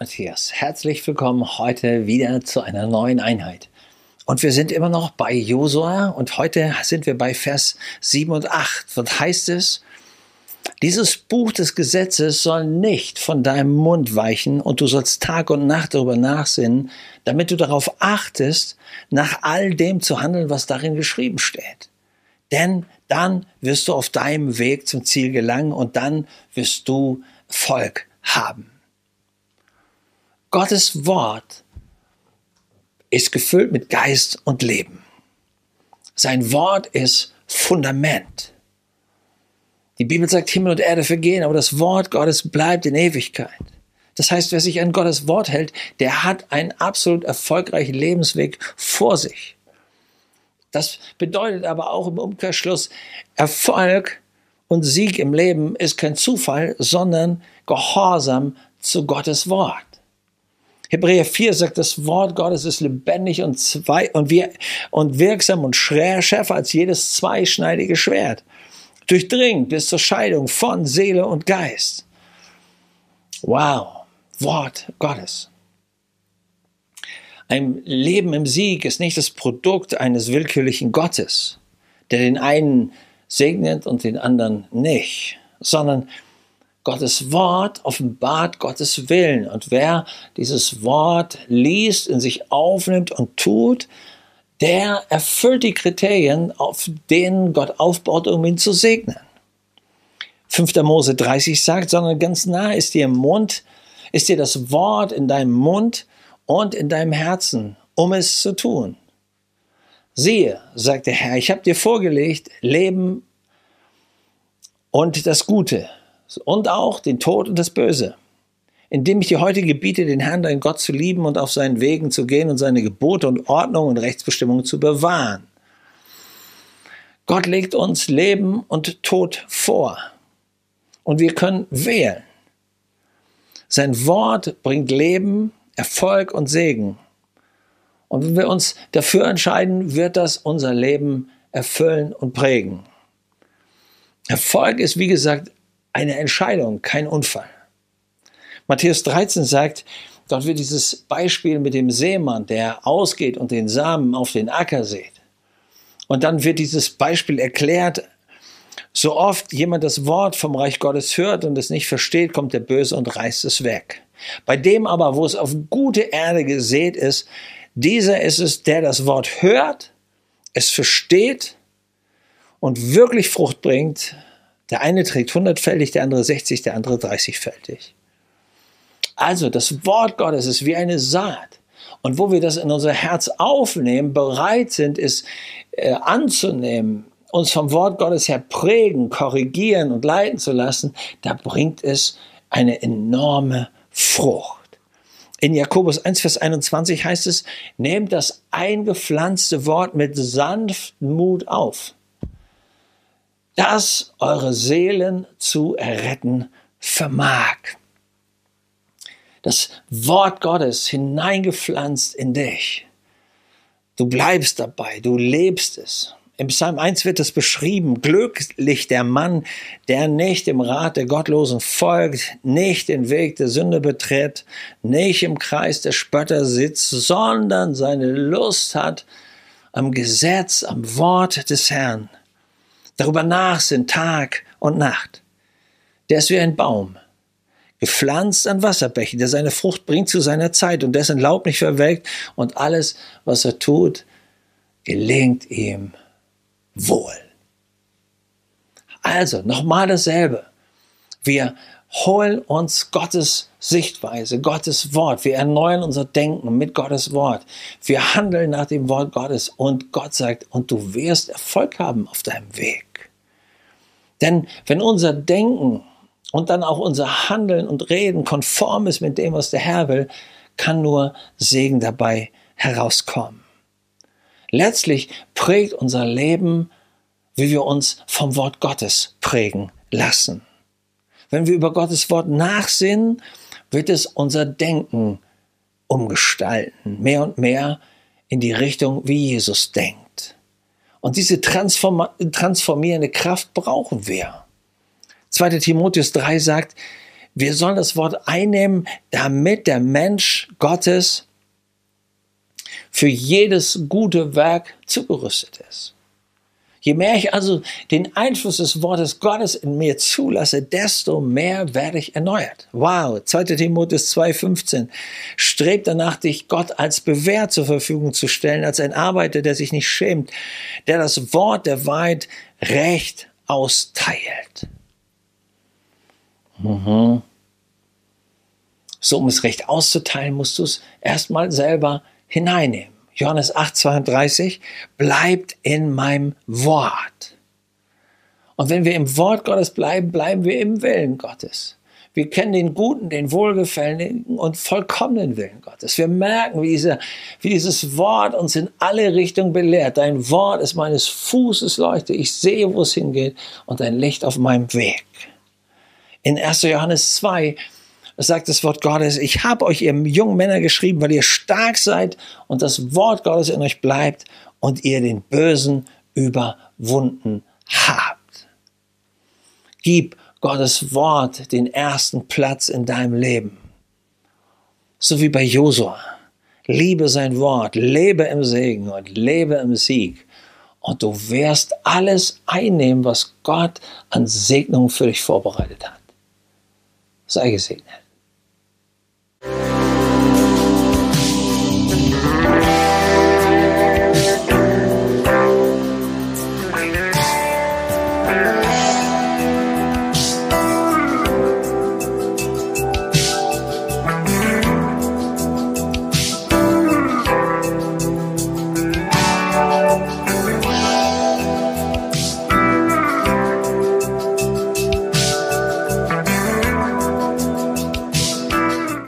Matthias. Herzlich willkommen heute wieder zu einer neuen Einheit. Und wir sind immer noch bei Josua und heute sind wir bei Vers 7 und 8. Was heißt es? Dieses Buch des Gesetzes soll nicht von deinem Mund weichen und du sollst Tag und Nacht darüber nachsinnen, damit du darauf achtest, nach all dem zu handeln, was darin geschrieben steht. Denn dann wirst du auf deinem Weg zum Ziel gelangen und dann wirst du Erfolg haben. Gottes Wort ist gefüllt mit Geist und Leben. Sein Wort ist Fundament. Die Bibel sagt, Himmel und Erde vergehen, aber das Wort Gottes bleibt in Ewigkeit. Das heißt, wer sich an Gottes Wort hält, der hat einen absolut erfolgreichen Lebensweg vor sich. Das bedeutet aber auch im Umkehrschluss, Erfolg und Sieg im Leben ist kein Zufall, sondern Gehorsam zu Gottes Wort. Hebräer 4 sagt, das Wort Gottes ist lebendig und wirksam und schärfer als jedes zweischneidige Schwert. Durchdringend bis zur Scheidung von Seele und Geist. Wow, Wort Gottes. Ein Leben im Sieg ist nicht das Produkt eines willkürlichen Gottes, der den einen segnet und den anderen nicht, sondern Gottes Wort offenbart Gottes Willen. Und wer dieses Wort liest, in sich aufnimmt und tut, der erfüllt die Kriterien, auf denen Gott aufbaut, um ihn zu segnen. 5. Mose 30 sagt, sondern ganz nah ist dir das Wort in deinem Mund und in deinem Herzen, um es zu tun. Siehe, sagt der Herr, ich habe dir vorgelegt, Leben und das Gute und auch den Tod und das Böse, indem ich dir heute gebiete, den Herrn, deinen Gott zu lieben und auf seinen Wegen zu gehen und seine Gebote und Ordnungen und Rechtsbestimmungen zu bewahren. Gott legt uns Leben und Tod vor und wir können wählen. Sein Wort bringt Leben, Erfolg und Segen. Und wenn wir uns dafür entscheiden, wird das unser Leben erfüllen und prägen. Erfolg ist, wie gesagt, eine Entscheidung, kein Unfall. Matthäus 13 sagt, dort wird dieses Beispiel mit dem Sämann, der ausgeht und den Samen auf den Acker sät. Und dann wird dieses Beispiel erklärt, so oft jemand das Wort vom Reich Gottes hört und es nicht versteht, kommt der Böse und reißt es weg. Bei dem aber, wo es auf gute Erde gesät ist, dieser ist es, der das Wort hört, es versteht und wirklich Frucht bringt. Der eine trägt 100-fältig, der andere 60, der andere 30-fältig. Also das Wort Gottes ist wie eine Saat. Und wo wir das in unser Herz aufnehmen, bereit sind, es anzunehmen, uns vom Wort Gottes her prägen, korrigieren und leiten zu lassen, da bringt es eine enorme Frucht. In Jakobus 1, Vers 21 heißt es, nehmt das eingepflanzte Wort mit Sanftmut auf, das eure Seelen zu erretten vermag. Das Wort Gottes hineingepflanzt in dich. Du bleibst dabei, du lebst es. Im Psalm 1 wird es beschrieben, glücklich der Mann, der nicht dem Rat der Gottlosen folgt, nicht den Weg der Sünde betritt, nicht im Kreis der Spötter sitzt, sondern seine Lust hat am Gesetz, am Wort des Herrn. Darüber nachsinnt Tag und Nacht. Der ist wie ein Baum, gepflanzt an Wasserbächen, der seine Frucht bringt zu seiner Zeit und dessen Laub nicht verwelkt und alles, was er tut, gelingt ihm wohl. Also, nochmal dasselbe. Wir holen uns Gottes Sichtweise, Gottes Wort. Wir erneuern unser Denken mit Gottes Wort. Wir handeln nach dem Wort Gottes und Gott sagt, und du wirst Erfolg haben auf deinem Weg. Denn wenn unser Denken und dann auch unser Handeln und Reden konform ist mit dem, was der Herr will, kann nur Segen dabei herauskommen. Letztlich prägt unser Leben, wie wir uns vom Wort Gottes prägen lassen. Wenn wir über Gottes Wort nachsinnen, wird es unser Denken umgestalten, mehr und mehr in die Richtung, wie Jesus denkt. Und diese transformierende Kraft brauchen wir. 2. Timotheus 3 sagt, wir sollen das Wort einnehmen, damit der Mensch Gottes für jedes gute Werk zugerüstet ist. Je mehr ich also den Einfluss des Wortes Gottes in mir zulasse, desto mehr werde ich erneuert. Wow, 2. Timotheus 2,15. Strebt danach, dich Gott als bewährt zur Verfügung zu stellen, als ein Arbeiter, der sich nicht schämt, der das Wort der Wahrheit recht austeilt. So, um es recht auszuteilen, musst du es erstmal selber hineinnehmen. Johannes 8,32, bleibt in meinem Wort. Und wenn wir im Wort Gottes bleiben, bleiben wir im Willen Gottes. Wir kennen den guten, den wohlgefälligen und vollkommenen Willen Gottes. Wir merken, wie dieses Wort uns in alle Richtungen belehrt. Dein Wort ist meines Fußes Leuchte. Ich sehe, wo es hingeht, und ein Licht auf meinem Weg. In 1. Johannes 2 sagt das Wort Gottes, ich habe euch, ihr jungen Männer, geschrieben, weil ihr stark seid und das Wort Gottes in euch bleibt und ihr den Bösen überwunden habt. Gib Gottes Wort den ersten Platz in deinem Leben. So wie bei Josua. Liebe sein Wort, lebe im Segen und lebe im Sieg. Und du wirst alles einnehmen, was Gott an Segnungen für dich vorbereitet hat. Sei gesegnet.